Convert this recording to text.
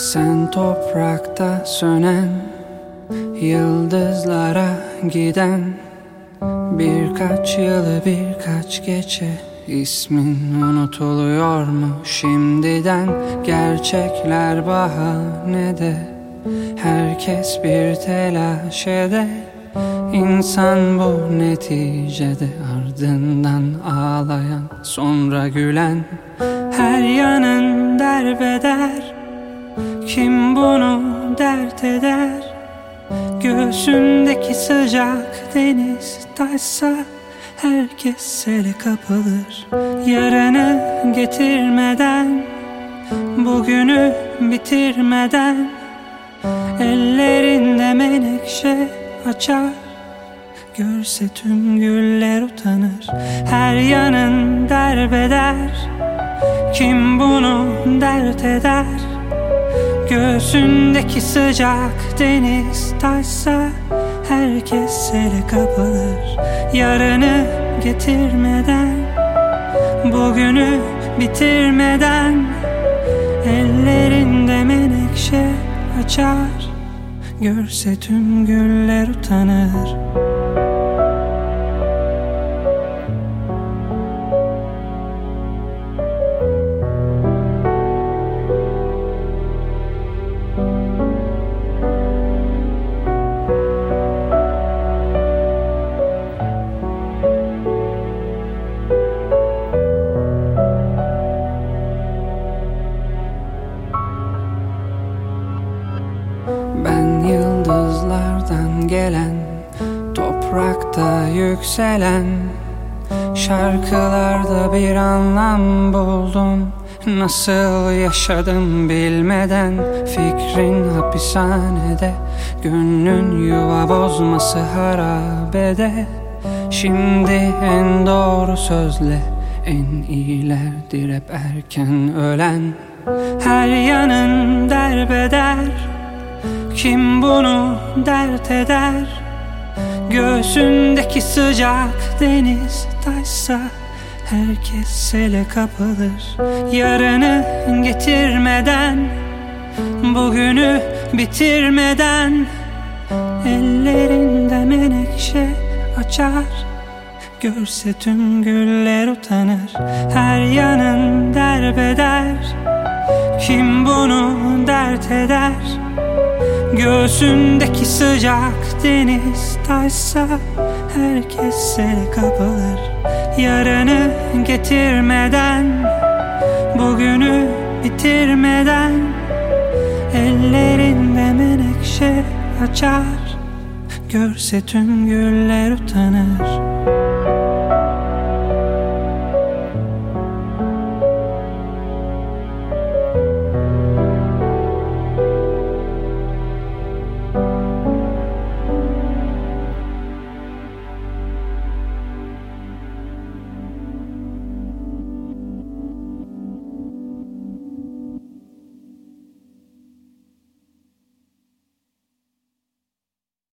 Sen toprakta sönen, yıldızlara giden, birkaç yılı birkaç gece ismin unutuluyor mu şimdiden? Gerçekler bahanede, herkes bir telaşede. İnsan bu neticede, ardından ağlayan sonra gülen. Her yanın derbeder, kim bunu dert eder? Göğsündeki sıcak deniz taşsa herkes sele kapılır. Yarını getirmeden, bugünü bitirmeden, ellerinde menekşe açar, görse tüm güller utanır. Her yanın derbeder, kim bunu dert eder? Göğsündeki sıcak deniz taşsa herkes sele kapılır. Yarını getirmeden, bugünü bitirmeden, ellerinde menekşe açar, görse tüm güller utanır. Ben yıldızlardan gelen, toprakta yükselen, şarkılarda bir anlam buldum. Nasıl yaşadım bilmeden, fikrin hapishanede, gönlün yuva bozması harabede. Şimdi en doğru sözle, en iyilerdir hep erken ölen. Her yanın derbeder, kim bunu dert eder? Göğsündeki sıcak deniz taşsa herkes sele kapılır. Yarını getirmeden, bugünü bitirmeden, ellerinde menekşe açar, görse tüm güller utanır. Her yanın derbeder, kim bunu dert eder? Göğsündeki sıcak deniz taşsa herkes sele kapılır. Yarını getirmeden, bugünü bitirmeden, ellerinde menekşe açar, görse tüm güller utanır.